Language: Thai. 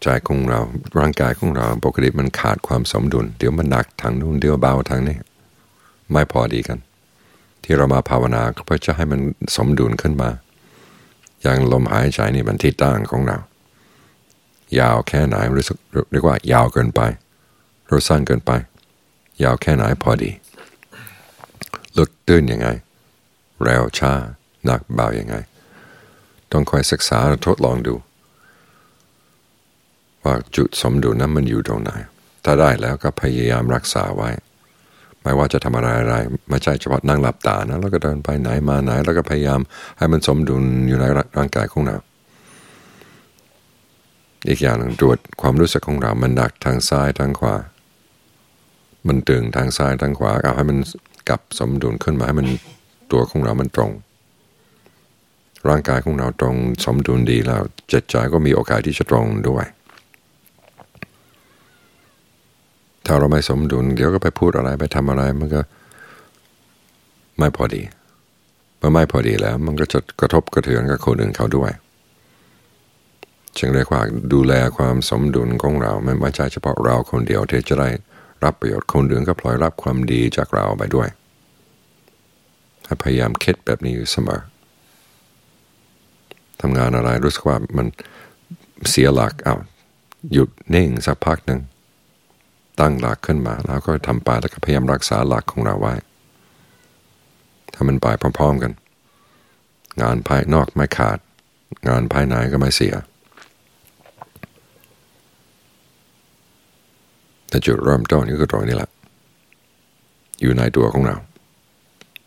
ใจของเราร่างกายของเราปกติมันขาดความสมดุลเดี๋ยวมันหนักทางนู้นเดี๋ยวเบาทางนี้ไม่พอดีกันที่เรามาภาวนาก็เพื่อจะให้มันสมดุลขึ้นมาอย่างลมหายใจนี่มันทิศทางของเรายาวแค่ไหนรู้สึกเรียกว่ายาวเกินไปหรือสั้นเกินไปยาวแค่ไหนพอดีลึกตื้นยังไงเร็วช้าหนักเบายังไงต้องคอยศึกษาทดลองดูว่าจุดสมดุลนั้นมันอยู่ตรงไหนถ้าได้แล้วก็พยายามรักษาไว้ไม่ว่าจะทำอะไรไม่ใช่เฉพาะนั่งหลับตานะแล้วก็เดินไปไหนมาไหนแล้วก็พยายามให้มันสมดุลอยู่ในร่างกายของเราอีกอย่างหนึ่งตรวจความรู้สึกของเรามันหนักทางซ้ายทางขวามันตึงทางซ้ายทางขวาเอาให้มันกลับสมดุลขึ้นมาให้มันตัวของเรามันตรงร่างกายของเราตรงสมดุลดีแล้วจิตใจก็มีโอกาสที่จะตรงด้วยถ้าเราไม่สมดุลเดี๋ยวก็ไปพูดอะไรไปทำอะไรมันก็ไม่พอดีเมื่อไม่พอดีแล้วมันก็จะกระทบกระเทือนกับคนอื่นเขาด้วยจึงเรียกว่าดูแลความสมดุลของเราไม่ใช่เฉพาะเราคนเดียวที่จะได้รับประโยชน์คนอื่นก็พลอยรับความดีจากเราไปด้วยให้พยายามคิดแบบนี้อยู่เสมอทำงานอะไรรู้สึกว่ามันเสียหลักหยุดนิ่งสักพักหนึ่งตั้งหลักขึ้นมาแล้วก็ทำไปแล้วก็พยายามรักษาหลักของเราไว้ถ้ามันไปพร้อมๆกันงานภายนอกไม่ขาดงานภายในก็ไม่เสียแต่จุดเริ่มต้นนี่คือตรงนี้แหละอยู่ในตัวของเรา